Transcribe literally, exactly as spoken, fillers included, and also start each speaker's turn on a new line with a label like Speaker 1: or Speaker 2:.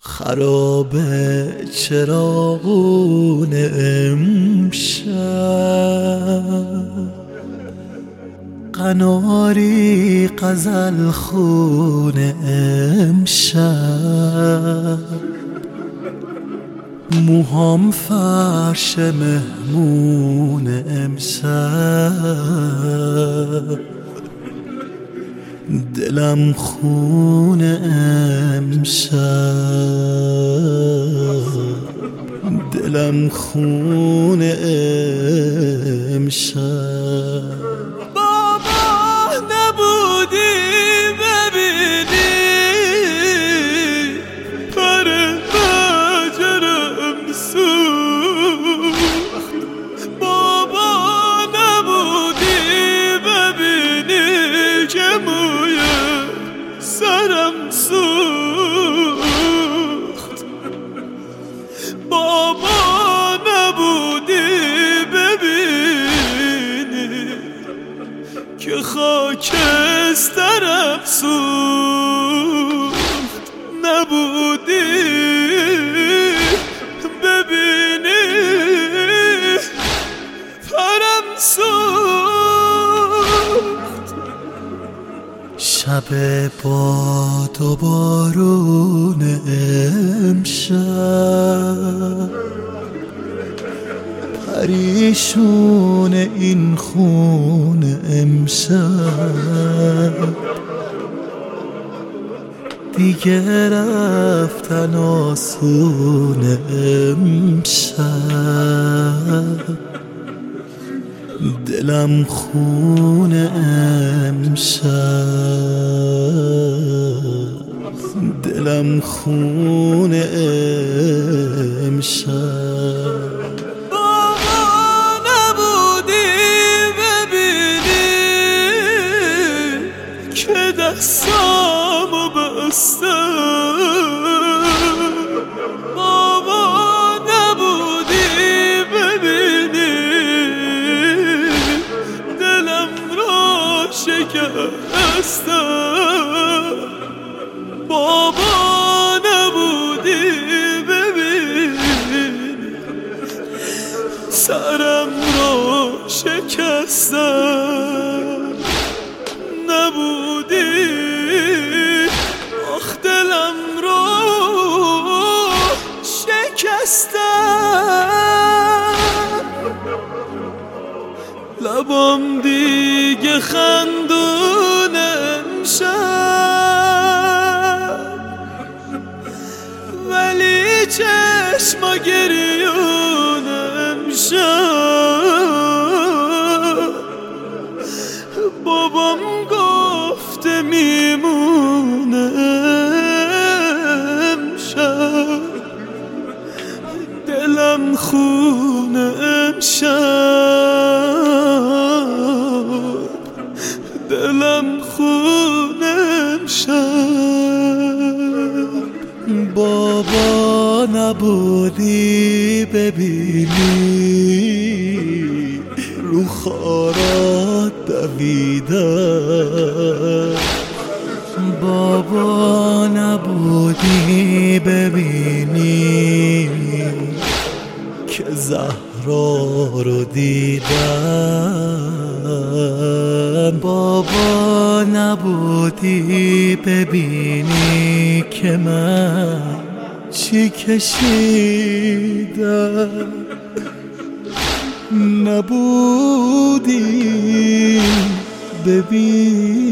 Speaker 1: خراب چراغون امشب، قناری غزل خون امشب، موهام فرش مهمون امشب، دلم خون امشب، دلم خون امشب.
Speaker 2: بابا نبودی ببینی پر پنجرم سوخت، بابا نبودی ببینی که موی سرم سوخت، بابا نبودی ببینی که خاکسترم سوخت، نبودی ببینی پرم سوخت.
Speaker 1: شب باد و بارون امشب، پریشون این خون امشب، دیگه رفتن آسون امشب، دلم خون امشب، دلم خون امشب.
Speaker 2: دستامو بستم، بابا نبودی ببینی دلم رو شکستم، بابا نبودی ببینی سرم رو شکستم، نبودی آخ دلم رو شکستم، لبام دیگه خندون امشب، ولی چشما گریون امشب، بابام گفته میمونه امشب، دلم خون امشب، دلم خون امشب.
Speaker 1: بابا نبودی ببینی رو خارات دویدم، بابا نبودی ببینی که زهرا رو دیدم، بابا نبودی ببینی که من چی کشیدم، نبودی ببین